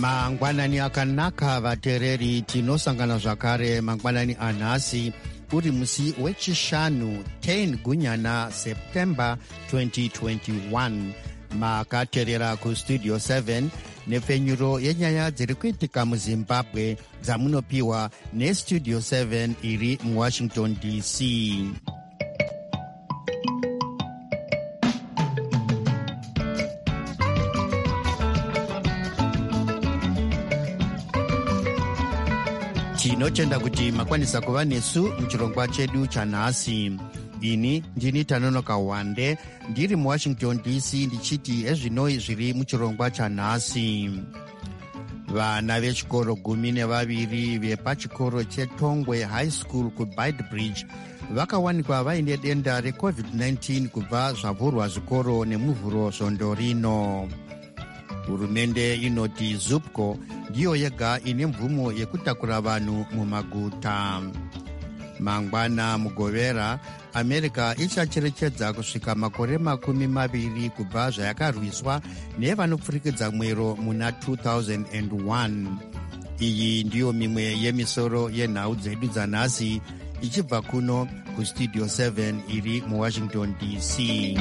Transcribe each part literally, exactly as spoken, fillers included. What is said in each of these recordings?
mangwanani akanaka vateereri, tinosangana zvakare mangwanani anhasi uri musi wechishanu ten gunyana september twenty twenty-one. Makateerera kustudio seven nepfenyuro yenyaya dziri kuitika muzimbabwe dzamunopiwa nestudio seven iri muwashington D C. Tinotenda kuti makwanisa kuva nesu muchirongwa chedu chanhasi. Ini ndini Tanonoka Wande ndiri muwashington D C ndichiti ezvinoi zviri muchirongwa chanhasi. Vana vechikoro gumi nevaviri vepachikoro cheTongwe High School kuBaitbridge vakawanikwa vaine denda recovid nineteen kubva zvavhurwa zvikoro nemuvhuro svondo rino. Hurumende inoti Zupco ndiyo yega ine mvumo yekutakura vanhu mumaguta. Mangwana mugovera, America ichacherechedza kusvika makore makumi maviri kubva zvayakarwiswa nevanopfurikidza mwero muna two thousand one. Iyi ndiyo mimwe yemisoro yenhau dzedu dzanhasi ichibva kuno kustudio seven iri muwashington D C.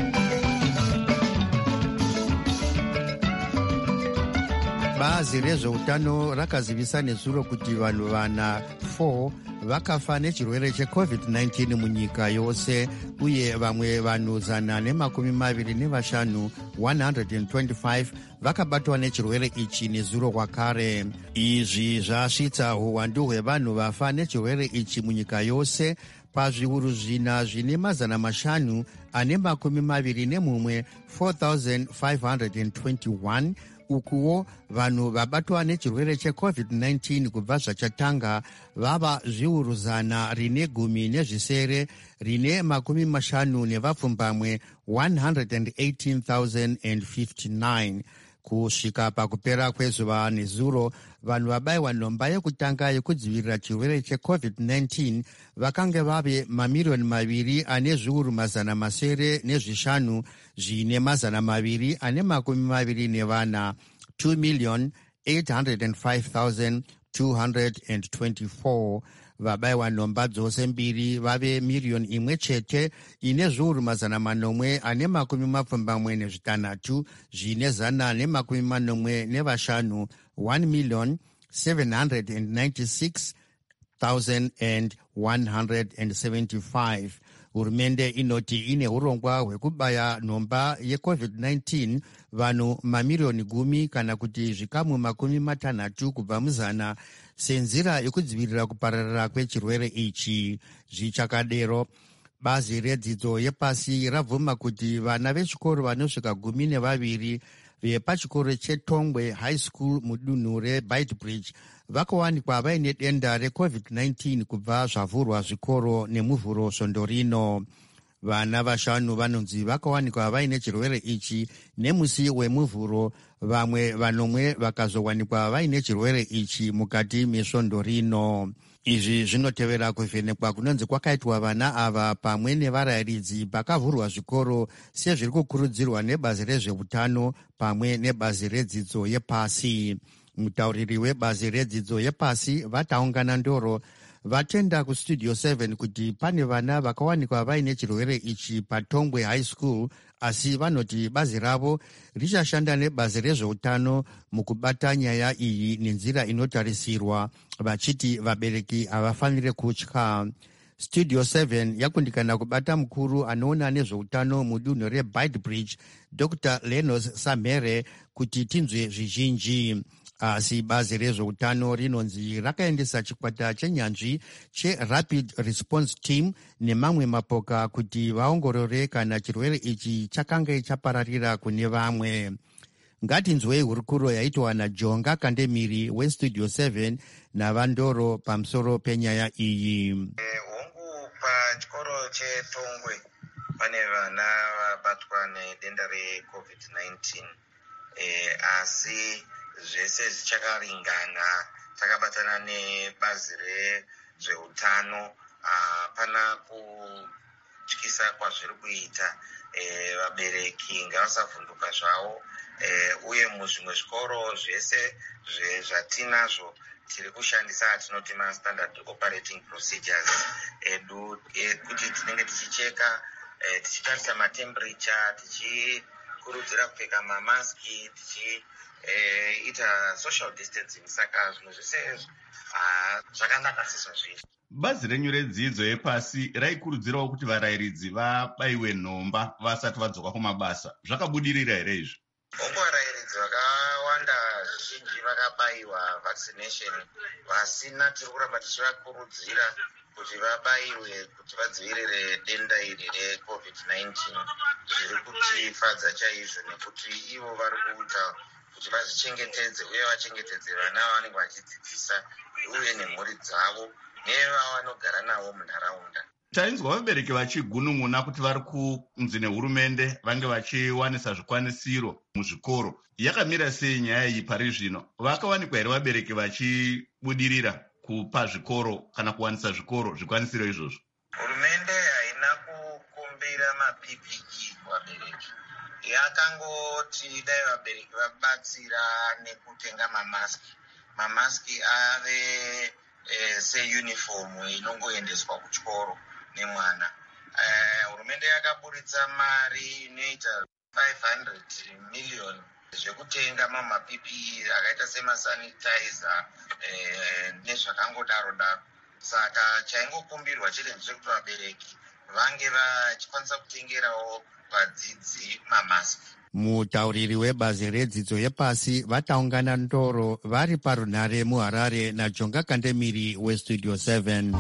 Bazi rezveutano rakazivisa nezuro kuti vanhu vana four vakafa nechirwere checovid nineteen munyika yose, uye vamwe vanhu zana nemakumi maviri nevashanu one hundred twenty-five vakabatwa nechirwere ichi nezuro kwakare. Izvi zvasvitsa uwandu hwevanhu vafa nechirwere ichi munyika yose pazviuru zvina zvine mazana mashanu ane makumi maviri nemumwe four thousand five hundred twenty-one. Ukuwo vanhu vabatwa nechirwere checovid nineteen kubva zvachatanga vava zviuru zana rine gumi nezvisere rine makumi mashanu nevapfumbamwe one hundred eighteen thousand fifty-nine. Kusvika pakupera kwezuva nezuro, vanhu vabayiwa nhomba yekutanga yekudzivirira chirwere checovid nineteen vakange vave mamiriyoni maviri ane zviuru mazana masere nezvishanu zvine mazana maviri ane makumi maviri nevana, two million eight hundred five thousand two hundred twenty-four. Vabayiwa nhomba dzose mbiri vave miriyoni imwe chete ine zviuru mazana manomwe ane makumi mapfumbamwe nezvitanhatu zvine zana nemakumi manomwe nevashanu, one million seven hundred ninety-six thousand one hundred seventy-five. Hurumende inoti ine urongwa hwekubaya nhomba yecovid nineteen vanhu mamiriyoni gumi kana kuti zvikamu makumi matanhatu kubva muzana senzira yekudzivirira kupararira kwechirwere ichi. Zvichakadero, bazi redzidzo yepasi rabvuma kuti vana vechikoro vanosvika gumi nevaviri vepachikoro cheTongwe High School mudunhu reBaitbridge vakawanikwa vaine denda recovid nineteen kubva zvavhurwa zvikoro nemuvhuro svondo rino. Vana vashanu vanonzi vakawanikwa vaine chirwere ichi nemusi wemuvhuro, vamwe vanomwe vakazowanikwa vaine chirwere ichi mukati mesvondo rino. Izvi zvinotevera kuvhenekwa kunonzi kwakaitwa vana ava pamwe nevarayiridzi pakavhurwa zvikoro sezviri kukurudzirwa nebazi rezveutano pamwe nebazi redzidzo yepasi. Mutauriri webazi redzidzo yepasi Vataungana Ndoro vatenda kustudio seven kuti pane vana vakawanikwa vaine chirwere ichi paTongwe High School, asi vanoti bazi ravo richashanda nebazi rezveutano mukubata nyaya iyi nenzira inotarisirwa, vachiti vabereki havafanire kutya. Studio seven yakundikana kubata mukuru anoona nezveutano mudunhu reBaitbridge, Doctor Lenos Samhere, kuti tinzwe zvizhinji. Asi bazi rezveutano rinonzi rakaendesa chikwata chenyanzvi cheRapid Response Team nemamwe mapoka kuti vaongorore kana chirwere ichi chakange chapararira kune vamwe. Ngatinzwei hurukuro yaitwa naJonga Kandemiri weStudio seven naVandoro pamusoro penyaya iyi. Hongu pachikoro cheTongwe pane vana vabatwa nedenda recovid nineteen, asi zvese zvichakaringana. Takabatana nebazi rezveutano, hapana kutyisa kwazviri kuita. e, vabereki ngavasavhunduka zvavo, e, uye muzvimwe zvikoro zvese zvatinazvo tiri kushandisa atinoti mastandard operating procedures edu, e, kuti tinenge tichicheka, e, tichitarisa matemperature, tichikurudzira kupfeka mamaski, tichiita e, social distancing. Saka zvinhu zvese zvakanaka sezvo zvizvi. Bazi renyu redzidzo yepasi raikurudzirawo kuti varayiridzi vabayiwe nhomba vasati vadzoka kumabasa. Zvakabudirira here izvi? Hongu varayiridzi vakawanda zvizhinji vakabayiwa vaccination, vasina tiri kuramba tichivakurudzira kuti vabayiwe kuti vadzivirire denda iri recovid nineteen. Zviri kutifadza chaizvo nekuti ivo vari kuita kuti vazvichengetedze uye vachengetedze vana vanenge vachidzidzisa uye nemhuri dzavo nevavanogara navo munharaunda. Tainzwa vabereki vachigunun'una kuti vari kunzi nehurumende vange vachiwanisa zvikwanisiro muzvikoro. Yakamira sei nyaya iyi pari zvino? Vakawanikwa here vabereki vachibudirira kupa zvikoro kana kuwanisa zvikoro zvikwanisiro izvozvo? Hurumende haina kukumbira mapi P E kuvabereki. Yakangoti dai vabereki vabatsira nekutenga mamaski. Mamaski ave e, seuniform inongoendeswa kuchikoro nemwana. E, hurumende yakaburitsa mari inoita five hundred million zvekutenga mama P P E akaita semasanitizer e, nezvakangodaro daro. Saka chaingokumbirwa chete ndechekuti vabereki vange vachikwanisa kutengerawo vadzidzi mamaski. Mutauriri webazi redzidzo yepasi vataungana ndoro vari parunhare muHarare naJonga Kandemiri weStudio seven.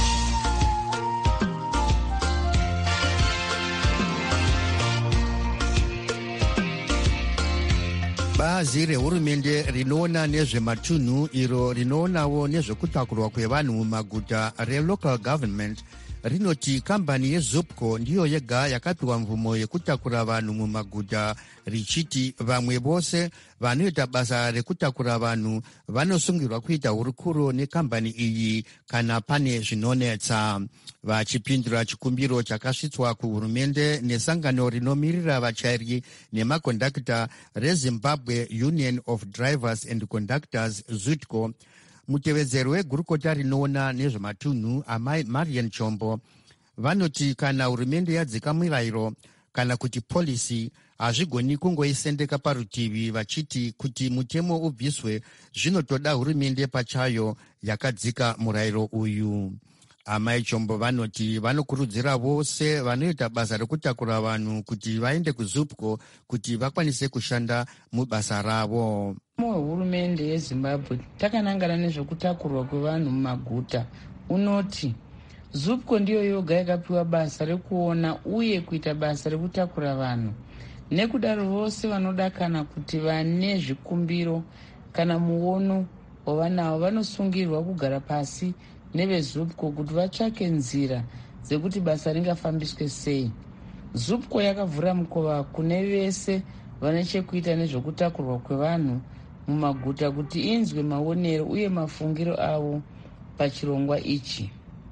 Bazi rehurumende rinoona nezvematunhu iro rinoonawo nezvekutakurwa kwevanhu mumaguta relocal government rinoti kambani yeZupco ndiyo yega yakapiwa mvumo yekutakura vanhu mumaguta, richiti vamwe vose vanoita basa rekutakura vanhu vanosungirwa kuita hurukuro nekambani iyi kana pane zvinonetsa. Vachipindura chikumbiro chakasvitswa kuhurumende nesangano rinomirira vachairi nemakondakta reZimbabwe Union of Drivers and Conductors ZUTCO, mutevedzeri wegurukota rinoona nezvematunhu amai Marian Chombo vanoti kana hurumende yadzika mirayiro kana kuti polisi hazvigoni kungoisendeka parutivi, vachiti kuti mutemo ubviswe zvinotoda hurumende pachayo yakadzika murayiro uyu. Amai Chombo vanoti vanokurudzira vose vanoita basa rekutakura vanhu kuti vaende kuZupco kuti vakwanise kushanda mubasa ravo. Hurumende yeZimbabwe takanangana nezvekutakurwa kwevanhu mumaguta unoti Zupco ndiyo yoga yakapiwa basa rekuona uye kuita basa rekutakura vanhu. Nekudaro vose vanoda kana kuti vane zvikumbiro kana muono wavanawo vanosungirwa kugara pasi neveZupco kuti vatsvake nzira dzekuti basa ringafambiswe sei. Zupco yakavhura mukova kune vese vane chekuita nezvekutakurwa kwevanhu mumaguta kuti inzwe maonero uye mafungiro avo pachirongwa ichi.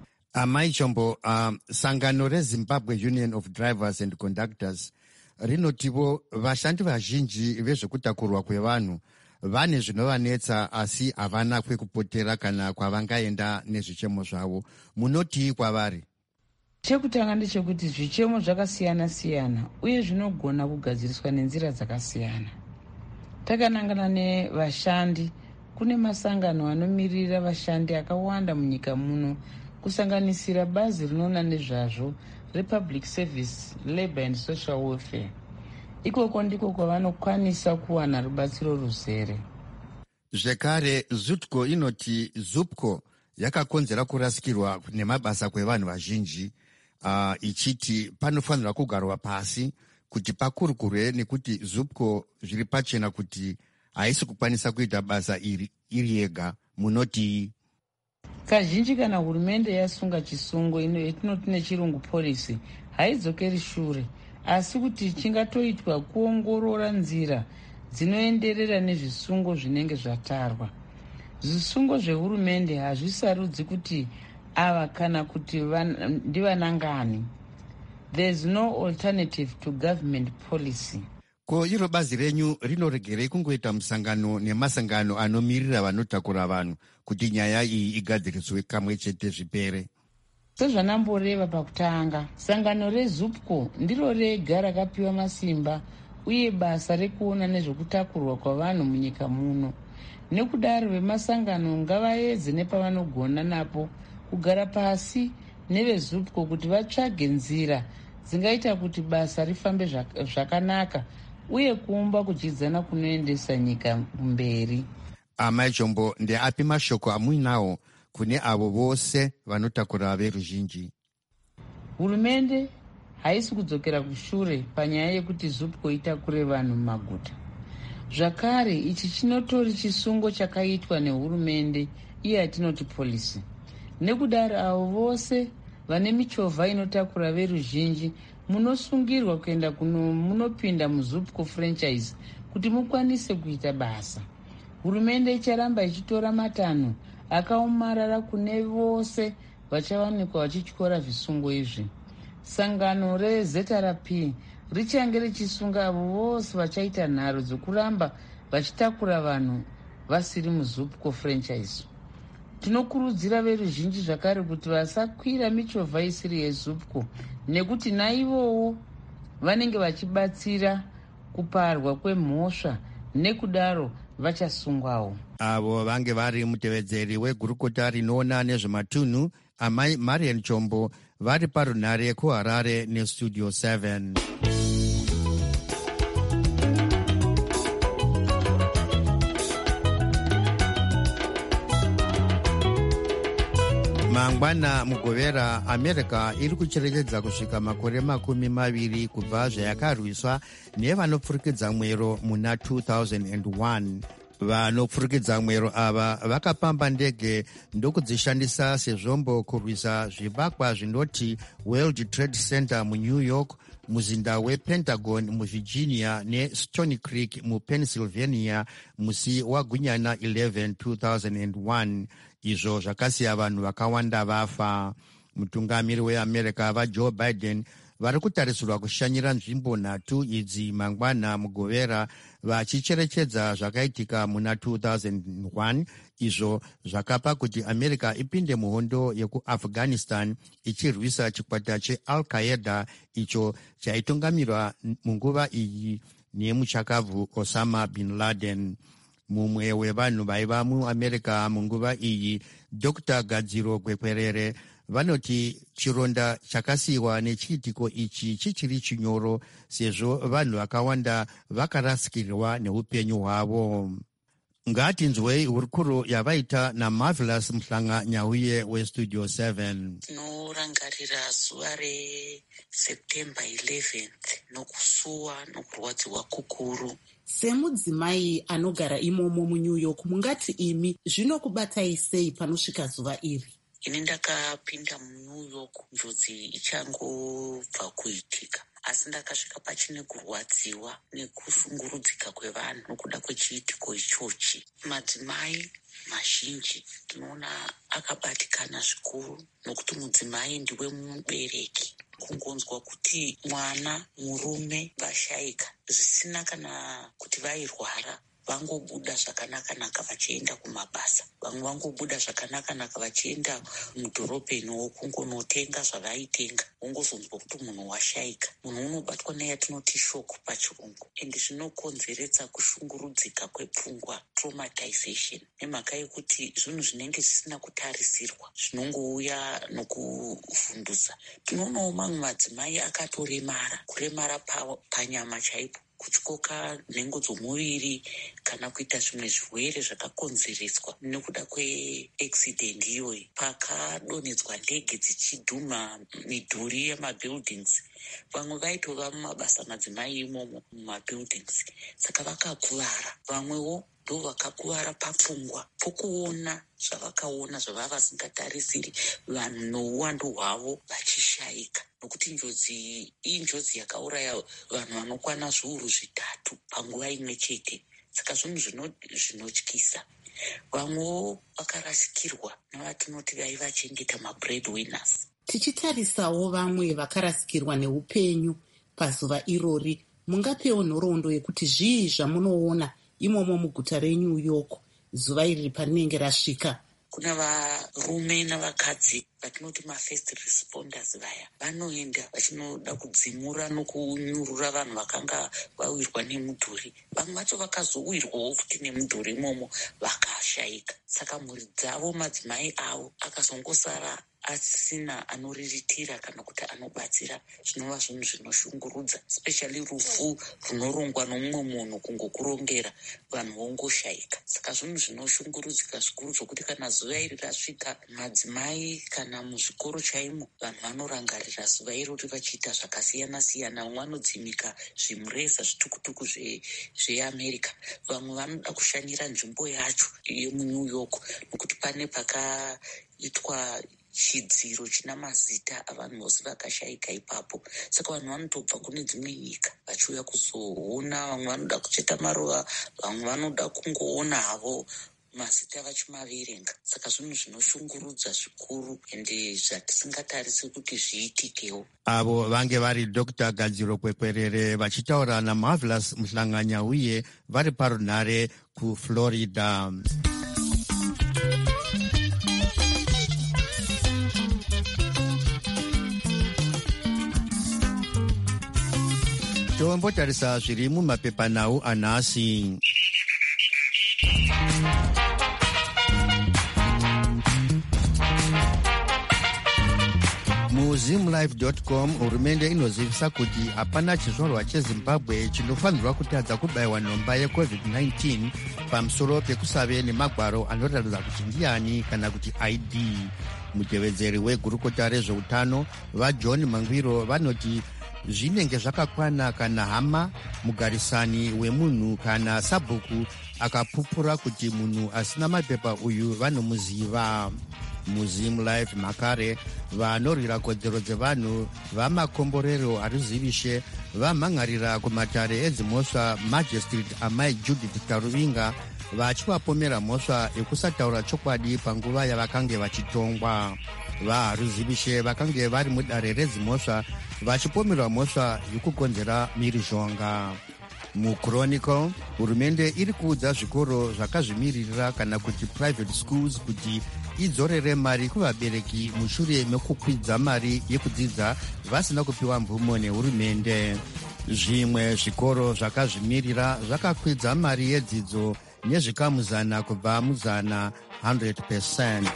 Amai Chombo, uh, sangano reZimbabwe Union of Drivers and Conductors rinotivo vashandi vazhinji vezvekutakurwa kwevanhu vane zvinovanetsa asi havana kwekupotera kana kwavangaenda nezvichemo zvavo. Munoti kwavari? Chekutanga ndechekuti zvichemo zvakasiyana siyana uye zvinogona kugadziriswa nenzira dzakasiyana. Takanangana nevashandi, kune masangano anomirira vashandi akawanda munyika muno, kusanganisira bazi rinoona nezvazvo rePublic Service, Labour and Social Welfare. Ikoko ndiko kwavanokwanisa kuwana rubatsiro ruzere. Zvekare, ZUTCO inoti Zupco yakakonzera kurasikirwa nemabasa kwevanhu vazhinji, uh, ichiti panofanirwa kugarwa pasi kuti pakurukurwe nekuti Zupco zviri pachena kuti haisi kukwanisa kuita basa iri iri yega. Munoti kazhinji kana hurumende yasunga chisungo ino yetinoti nechirungu policy haidzokeri shure, asi kuti chingatoitwa kuongorora nzira dzinoenderera nezvisungo zvinenge zvatarwa. Zvisungo zvehurumende hazvisarudzi kuti ava kana kuti van, ndivanangani. There's no alternative to government policy. Ko iro bazi renyu rinoregerei kungoita musangano nemasangano anomirira vanotakura vanhu kuti nyaya iyi igadziriswe kamwe chete zvipere? Sezvanamboreva pakutanga, sangano rezupco ndiro rega rakapiwa masimba uye basa rekuona nezvekutakurwa kwavanhu munyika muno. Nekudaro vemasangano ngavaedze nepavanogona napo kugara pasi nevezupco kuti vatsvage nzira dzingaita kuti basa rifambe zvakanaka uye kuumba kudyidzana kunoendesa nyika mberi. Amai Chombo, ndeapi mashoko amuinawo kune avo vose vanotakura veruzhinji? Hurumende haisi kudzokera kushure panyaya yekuti zupco itakure vanhu mumaguta. Zvakare, ichi chinotori chisungo chakaitwa nehurumende, iye atinoti polisi. Nekudaro avo vose vane michovha inotakura veruzhinji munosungirwa kuenda kuno munopinda muzupco franchise kuti mukwanise kuita basa. Hurumende icharamba ichitora matanho akaomarara kune vose vachawanikwa vachityora zvisungo izvi. Sangano reZ R P richange richisunga avo vose vachaita nharo dzokuramba vachitakura vanhu vasiri muzupco franchise. Tinokurudzira veruzhinji zvakare kuti vasakwira michovha isiri yezupco nekuti naivowo vanenge vachibatsira kuparwa kwemhosva, nekudaro vachasungwawo. Avo vange vari mutevedzeri wegurukota rinoona nezvematunhu amai Marian Chombo vari parunhare kuHarare nestudio seven. Mangwana mugovera, America iri kucherechedza kusvika makore makumi maviri kubva zvayakarwiswa nevanopfurikidza mwero muna two thousand one. Vanopfurikidza mwero ava vakapamba ndege ndokudzishandisa sezvombo kurwisa zvivakwa zvinoti World Trade Center muNew York, muzinda wePentagon muVirginia neStony Creek muPennsylvania musi wagunyana eleven two thousand one. Izvo zvakasiya vanhu vakawanda vafa. Mutungamiri weAmerica vaJoe Biden vari kutarisirwa kushanyira nzvimbo nhatu idzi mangwana mugovera, vachicherechedza zvakaitika muna two thousand one, izvo zvakapa kuti America ipinde muhondo yekuAfghanistan ichirwisa chikwata cheAl-Qaeda icho chaitungamirwa munguva iyi nemuchakavhu Osama bin Laden. Mumwe wevanhu vaiva muAmerica munguva iyi, Doctor Gadziro Gwekwerere, vanoti chironda chakasiyiwa nechiitiko ichi chichiri chinyoro sezvo vanhu vakawanda vakarasikirwa neupenyu hwavo. Ngatinzwei hurukuro yavaita naMarvelous Mhlanga Nyauye westudio seven. Tinorangarira zuva reSeptember eleventh nokusuwa nokurwadziwa kukuru. Semudzimai anogara imomo muNew York, mungati imi zvinokubatai sei panosvika zuva iri? Ini ndakapinda muNew York njodzi ichangobva kuitika, asi ndakasvika pachine kurwadziwa nekushungurudzika kwevanhu nokuda kwechiitiko ichochi. Madzimai mazhinji tinoona akabatikana zvikuru, nokuti mudzimai ndiwe mubereki. Kungonzwa kuti mwana murume vashayika zvisina kana kuti vairwara, vangobuda zvakanaka-naka vachienda kumabasa. Vamwe vangobuda zvakanaka-naka vachienda mudhorobheni wokungonotenga zvavaitenga, wongozonzwa kuti munhu washayika. Munhu unobatwa neyatinoti shoko pachirungu, ende zvinokonzeredza kushungurudzika kwepfungwa, traumatization, nemhaka yekuti zvinhu zvinenge zvisina kutarisirwa zvinongouya nokuvhundusa. Tinoonawo mamwe madzimai akatoremara, kuremara pa, panyama chaipo, kutyoka nhengo dzomuviri kana kuita zvimwe zvirwere zvakakonzereswa nekuda kweaccident iyoyi. Pakadonhedzwa ndege dzichidhuma midhuri yemabuildings, vamwe vaitova mumabasa madzimai imomo mumabuildings, saka vakakuvara. Vamwewo ndo vakakuvara papfungwa pokuona zvavakaona zvavava vasingatarisiri, vanhu nouwandu hwavo vachishayika. Nokuti njodzi iyi njodzi yakauraya vanhu vanokwana zviuru zvitatu panguva imwe chete, saka zvinhu zvinotyisa. Vamwewo vakarasikirwa navatinoti vaivachengeta mabreadwinners. Tichitarisawo vamwe vakarasikirwa neupenyu pazuva irori, mungapewo nhoroondo yekuti zvii zvamunoona imomo muguta reNew York zuva iri parinenge rasvika? Kuna varume navakadzi vatinoti mafirst responders vaya vanoenda vachinoda kudzimura nokunyurura vanhu vakanga vawirwa nemudhuri. Vamwe vacho vakazowirwawo futi nemudhuri imomo vakashayika. Saka mhuri dzavo, madzimai avo akazongosara asina anoriritira kana kuti anobatsira. Zvinova zvinhu zvinoshungurudza, especially rufu runorongwa nomumwe munhu kungokurongera, vanhu vongoshayika. Saka zvinhu zvinoshungurudzika zvikuru zvokuti kana zuva iri rasvika, madzimai kana muzvikoro chaimo vanhu vanorangarira zuva irori vachiita zvakasiyana siyana. Vamwe vanodzimika zvimureza zvitukutuku zveamerica, vamwe vanoda kushanyira nzvimbo yacho yemuNew York nokuti pane pakaitwa chidziro china mazita avanhu vose vakashayika ipapo. Saka vanhu vanotobva kune dzimwe nyika vachiuya kuzoona. Vamwe vanoda kucheta maruva, vamwe vanoda kungoona havo mazita vachimaverenga. Saka zvinhu zvinoshungurudza zvikuru ende zvatisingatarisi kuti zviitikewo. Avo vange vari Doctor Gadziro Kwekwerere vachitaura naMarvelous Muhlanganya uye vari parunhare kuFlorida. Tombotarisa zviri mumapepanhau anhasi. muzimlife dot com hurumende inozivisa kuti hapana chizvarwa chezimbabwe chinofanirwa kutadza kubayiwa nhomba yecovid nineteen pamusoro pekusave nemagwaro anoratidza kuti ndiani kana kuti I D. Mutevedzeri wegurukota rezveutano vaJohn Mangwiro vanoti zvinenge zvakakwana kana hama, mugarisani wemunhu kana sabhuku akapupura kuti munhu asina mapepa uyu vanomuziva. Museum Life makare vanorwira kodzero dzevanhu vamakomborero arizivishe vamhangarira kumatare edzimhosva Magistrate amai Judith Taruvinga vachivapomera mhosva yekusataura chokwadi panguva yavakange vachitongwa. Vaharuzivishe vakange vari mudare redzimhosva vachipomerwa mhosva yekukonzera mhirizhonga. MuChronicle, hurumende iri kuudza zvikoro zvakazvimiririra kana kuti private schools kuti idzorere mari kuvabereki mushure mekukwidza mari yekudzidza vasina kupiwa mvumo nehurumende. Zvimwe zvikoro zvakazvimirira zvakakwidza mari yedzidzo nezvikamuzana kubva muzana one hundred percent.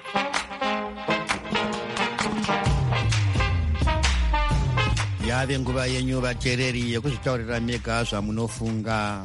Yave nguva yenyu vateereri yekuzvitaurira mega zvamunofunga.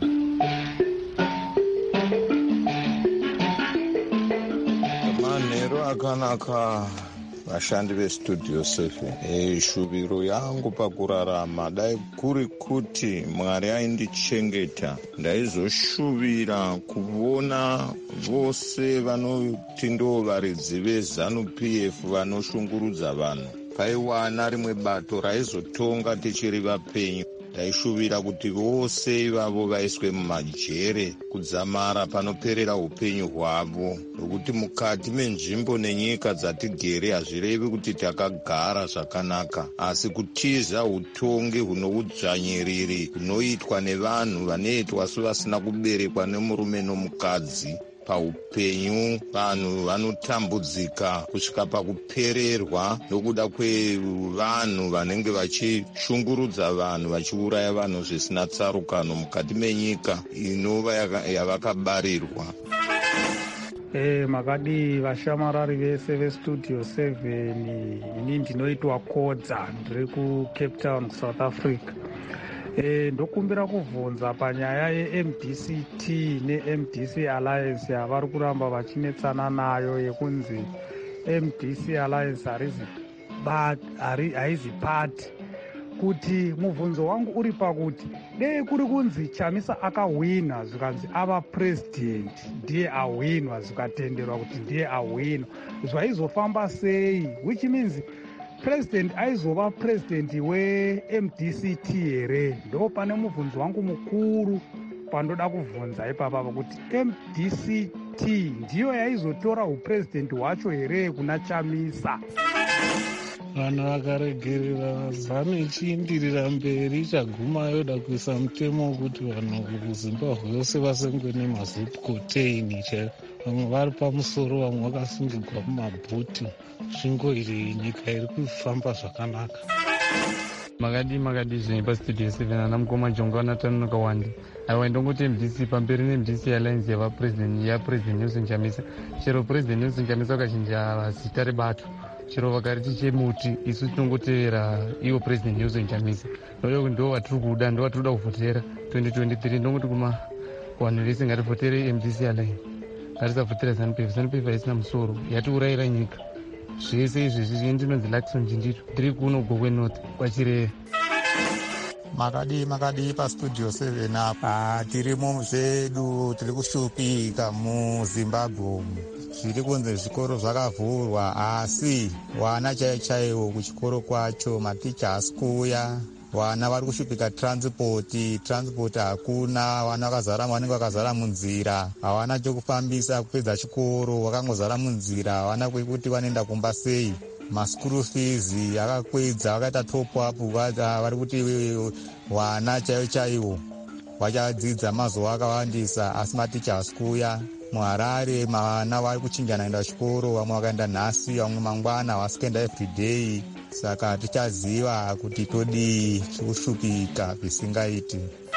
Manhero akanaka vashandi vestudio seven. E, shuviro yangu pakurarama dai kuri kuti Mwari aindichengeta ndaizoshuvira kuona vose vanoti ndo varidzi veZanu-P F vanoshungurudza vanhu. Paiwana rimwe bato raizotonga tichiri vapenyu. Ndaishuvira kuti vose ivavo vaiswe mumajere kudzamara panoperera upenyu hwavo, nokuti mukati menzvimbo nenyika dzatigere hazvirevi kuti takagara zvakanaka, asi kutiza utongi hunoudzvanyiriri hunoitwa nevanhu vanoitwa sevasina kuberekwa nemurume nomukadzi. Paupenyu vanhu vanotambudzika kusvika pakupererwa nokuda kwevanhu vanenge vachishungurudza vanhu vachiuraya vanhu zvisina tsarukano mukati menyika inova yavakabarirwa. E, makadi vashamarari vese vestudio seven. Ini ndinoitwa Kodza, ndiri kuCape Town, South Africa. E, ndokumbira kubvunza panyaya ye-M D C T ne-M D C Alliance yavari kuramba vachinetsana nayo yekunzi M D C Alliance haizi pati, kuti mubvunzo wangu uri pakuti dei kuri kunzi Chamisa akahwina zvikanzi ava president ndiye ahwinwa, zvikatenderwa kuti ndiye ahwinwa, zvaizofamba sei? Which means president aizova president we-M D C T here? Ndo pane mubvunzo wangu mukuru pandoda kubvunza ipapa kuti M D C T ndiyo yaizotora upresident hwacho here kuna Chamisa? vanhu vakaregerera zanu ichiindirira mberi chaguma yoda kuisa mutemo wekuti vanhu kuzimbabwe yose vasengwe nemazipkoteini chaivo. Vamwe vari pamusoro, vamwe vakasungigwa mumabhuti. Svingo iri nyika iri kufamba zvakanaka. makadi makadi zvenyu pastudio seven ana mukoma jonga vanatanonoka wandi aiwa ndongoti M D C pamberi ne M D C alliance yavapresident yapresident Nelson Chamisa. Chero president Nelson Chamisa vakachinja zita rebato, chero vakariti chemuti, isu tinongotevera iwo president Nelson Chamisa. Ndoyo ndo vatiri kuda, ndo vatiri kuda kuvhotera twenty twenty-three. ndongoti kuma vanhu vese ngativotere M D C alliance, ngatisavhotera ZANU-P F. ZANU-P F haisina musoro, yatiurayira nyika. Zvese izvi zvizvi ndinonzi Lakson Chindito, tiri kuno Gokwe North kwaChireya. makadi makadi pastudio seven apa tirimo zvedu tiri kushupika muZimbabwe. Zviri kunzi zvikoro zvakavhurwa asi vana chaivo chaivo kuchikoro kwacho maticha haasi kuuya. Vana vari kushupika transpoti, transpoti hakuna, vana vakazara vanenge vakazara munzira, havana chokufambisa kupedza chikoro, vakangozara munzira, havana kwekuti vanoenda kumba sei. Maskuru fees akakwedza, vakaita top up, vari kuti vana chaivo chaivo vachadzidza mazuva akawandisa asi maticha haasi kuuya. muHarare vana vari kuchinjana kuenda kuchikoro, vamwe vakaenda nhasi, vamwe mangwana, vasikaenda everyday. Saka tichaziva kuti todii, tikushupika zvisingaiti.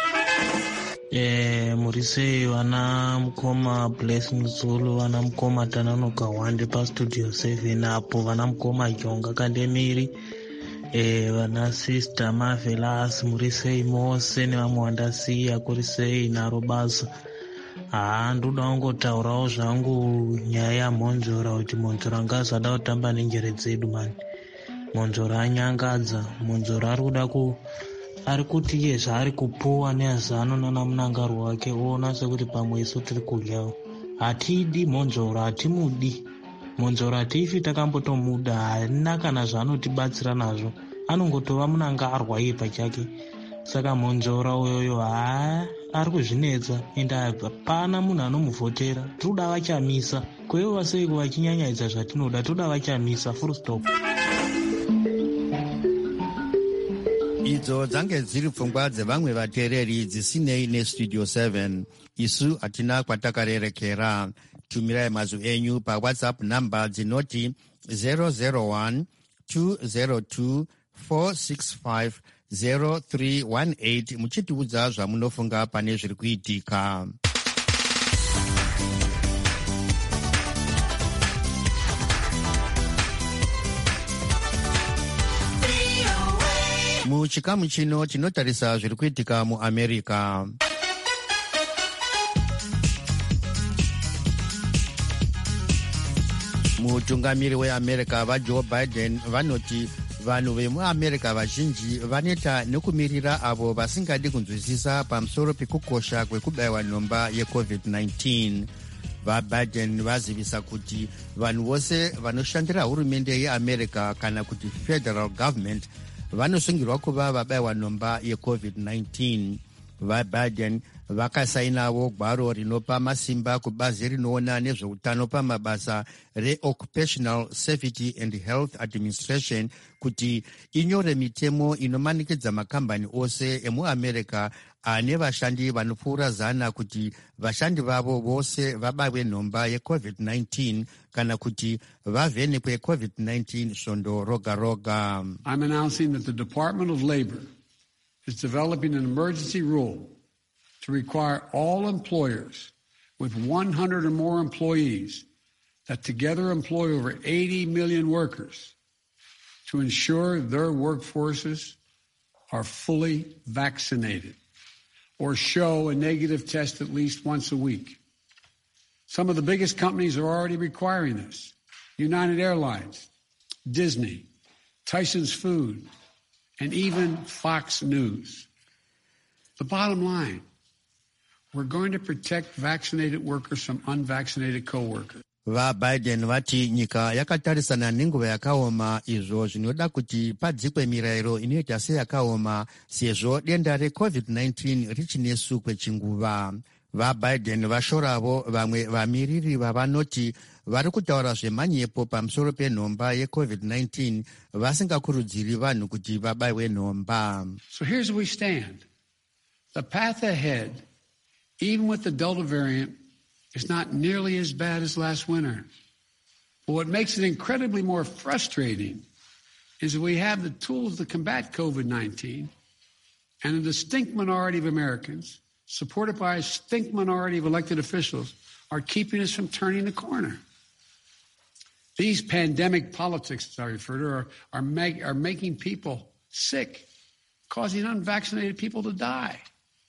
Eh, muri sei vana mukoma Blessing Zulu, vana mukoma Tananoka Wande pastudio seven apo, vana mukoma Jonga Kandemiri, eh, vana sister Marvelous, muri sei mose nevamwe vandasiya, kuri sei naro basa. Ah, ndoda kungotaurawo zvangu nyaya yaMonzora, kuti Monzora ngazada kutamba nenjere dzedu mani. Monzora anyangadza, Monzora ari kuda ku ari kuti iye zvaari kupuwa neZANU nana munangaro wake oona sekuti pamwe isu tiri kudyawo. Hatidi Monzora, hatimudi Monzora, hatifi takambotomuda, harina kana zvaanotibatsira nazvo, anongotova munangarwa iye pachake. Saka Monzora uyoyo haa ari kuzvinetsa, ende hapana munhu anomuvhotera. Toda vachamisa, kweivo sei kuvachinyanyadza zvatinoda, toda vachamisa, full stop. Idzo dzange dziri pfungwa dzevamwe vateereri dzisinei nestudio seven. Isu hatina kwatakarerekera. Tumirai mazwi enyu paWhatsApp namba dzinoti zero zero one two zero two four six five zero three one eight muchitiudza zvamunofunga pane zviri kuitika. Muchikamu chino tinotarisa zviri kuitika muAmerica. Mutungamiri weAmerica vaJoe Biden vanoti vanhu vemuAmerica vazhinji vaneta nekumirira avo vasingadi kunzwisisa pamusoro pekukosha kwekubayiwa nhomba yecovid nineteen. VaBiden vazivisa kuti vanhu vose vanoshandira hurumende yeAmerica kana kuti federal government vanosungirwa kuva vabayiwa nhomba yecovid nineteen. VaBiden vakasainawo gwaro rinopa masimba kubazi rinoona nezveutano pamabasa reOccupational Safety and Health Administration kuti inyore mitemo inomanikidza makambani ose emuAmerica ane vashandi vanopfuura zana kuti vashandi vavo vose vabayiwe nhomba yecovid nineteen kana kuti vavhenekwe covid nineteen svondo roga roga. I'm announcing that the Department of Labor is developing an emergency rule to require all employers with one hundred or more employees that together employ over eighty million workers to ensure their workforces are fully vaccinated or show a negative test at least once a week. Some of the biggest companies are already requiring this. United Airlines, Disney, Tyson's Food, and even Fox News. The bottom line, we're going to protect vaccinated workers from unvaccinated co-workers. VaBiden vati nyika yakatarisana nenguva yakaoma, izvo zvinoda kuti padzikwe mirayiro inoita seyakaoma sezvo denda recovid nineteen richinesu kwechinguva. VaBiden vashoravo vamwe vamiriri vavanoti vari kutaura zvemanyepo pamusoro penhomba yecovid nineteen vasingakurudziri vanhu kuti vabayiwe nhomba. So here's where we stand. The path ahead, even with the Delta variant, is not nearly as bad as last winter. But what makes it incredibly more frustrating is that we have the tools to combat COVID nineteen, and a distinct minority of Americans, supported by a distinct minority of elected officials, are keeping us from turning the corner. These pandemic politics, as I refer to, are, are, make, are making people sick, causing unvaccinated people to die.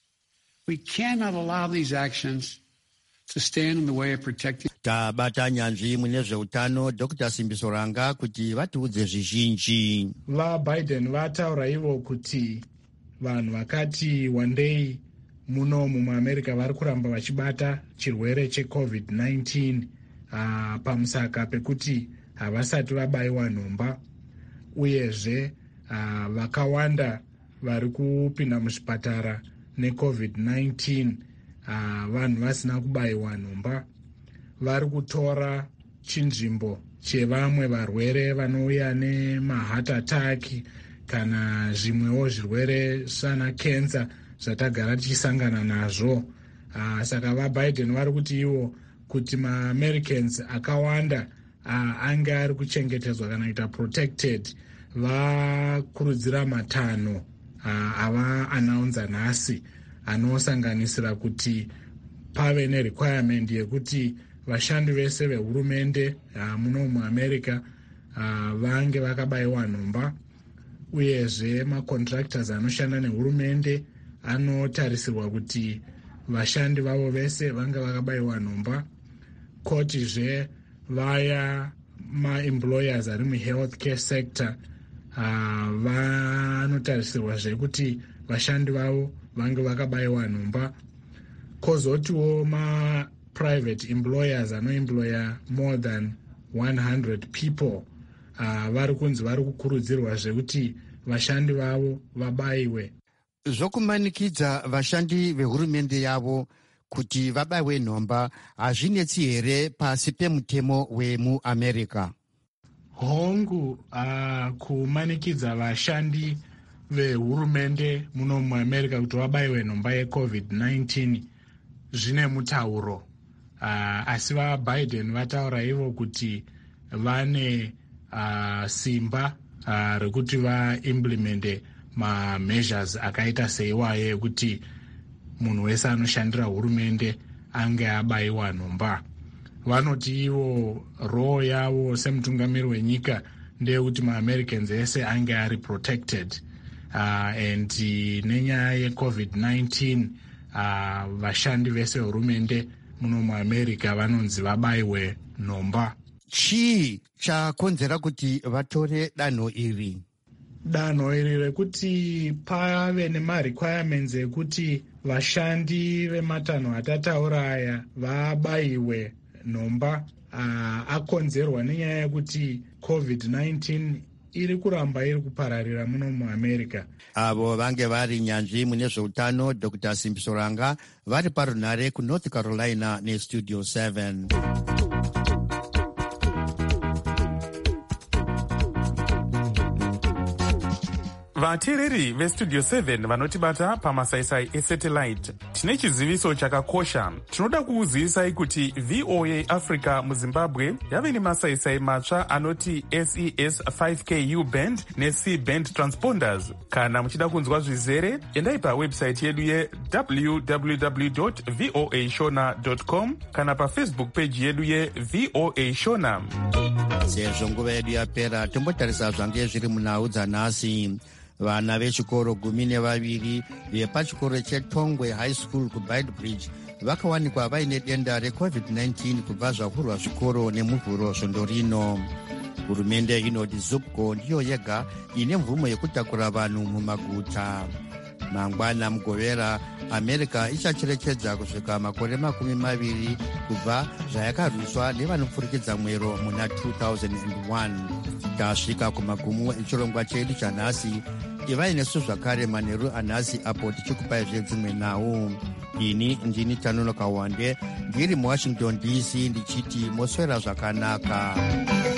We cannot allow these actions to stand in the way of protecting. Tabata nyanzvi mune zveutano Doctor Simbiso Ranga kuti vatiudze zvizhinji. VaBiden vataura ivo kuti vanhu vakati wandei muno muAmerica vari kuramba vachibata chirwere checovid nineteen uh, pamusaka pekuti havasati vabayiwa nhomba, uyezve uh, vakawanda vari kupinda muzvipatara necovid nineteen uh, vanhu vasina kubayiwa nhomba. Vari kutora chinzvimbo chevamwe varwere vanouya nemaheart attack kana zvimwewo zvirwere sana kensa zvatagara tichisangana nazvo. Uh, saka vaBiden vari kuti ivo kuti maAmericans akawanda uh, ange ari kuchengetedzwa kana kuita protected, vakurudzira matanho uh, ava anaunza nhasi anosanganisira kuti pave nerequirement yekuti vashandi vese vehurumende uh, muno muAmerica uh, vange vakabayiwa nhomba, uyezve macontractors anoshanda nehurumende anotarisirwa kuti vashandi vavo vese vange vakabayiwa nhomba. Kotizve vaya maemployers ari muhealthcare sector uh, vanotarisirwazve kuti vashandi vavo vange vakabayiwa nhomba. Kozotiwo ma-private employers anoemploya more than one hundred people uh, vari kunzi vari kukurudzirwazve kuti vashandi vavo vabayiwe. Zvokumanikidza vashandi vehurumende yavo kuti vabayiwe nhomba hazvinetsi here pasi pemutemo wemuAmerica? Hongu uh, kumanikidza vashandi vehurumende muno muAmerica kuti vabayiwe nhomba yecovid nineteen zvine mutauro, uh, asi vaBiden vataura ivo kuti vane uh, simba uh, rekuti vaimplemente ma-measures akaita seiwaye ekuti munhu wese anoshandira hurumende ange abayiwa nhomba. Vanoti ivo role yavo semutungamiri wenyika ndeyekuti maAmericans ese ange ari protected, uh, and uh, nenyaya yecovid nineteen uh, vashandi vese vehurumende muno muAmerica vanonzi vabayiwe nhomba. Chii chakonzera kuti vatore danho iri? Danho iri rekuti pave nemarequirements ekuti vashandi vematanho atataura aya vabayiwe nhomba uh, akonzerwa nenyaya yekuti covid nineteen iri kuramba iri kupararira muno muAmerica. Avo vange vari nyanzvi mune zveutano Doctor Simbiso Ranga vari parunhare kuNorth Carolina neStudio seven. vateereri vestudio seven vanotibata pamasaisai esatellite, tine chiziviso chakakosha. Tinoda kuuzivisai kuti V O A Africa muZimbabwe yave nemasaisai matsva anoti S E S five K U band neC band transponders. Kana muchida kunzwa zvizere, endai pawebsite yedu ye w w w dot v o a shona dot com kana pafacebook page yedu ye V O A Shona. Sezvo nguva yedu yapera, tombotarisa zvange zviri munhau dzanhasi. Vana vechikoro gumi nevaviri vepachikoro cheTongwe High School kuBidebridge vakawanikwa vaine denda recovid nineteen kubva zvavhurwa zvikoro nemuvhuro svondo rino. Hurumende inoti Zupco ndiyo yega ine mvumo yekutakura vanhu mumaguta. Mangwana mugovera, America ichacherechedza kusvika makore makumi maviri kubva zvayakarwiswa nevanopfurikidza mwero muna two thousand one. Tasvika kumagumo echirongwa chedu chanhasi. Ivai nesu zvakare manheru anhasi apo tichikupai zvedzimwe nhau. ini ndini Tanonoka Wande ndiri muwashington D C ndichiti moswera zvakanaka.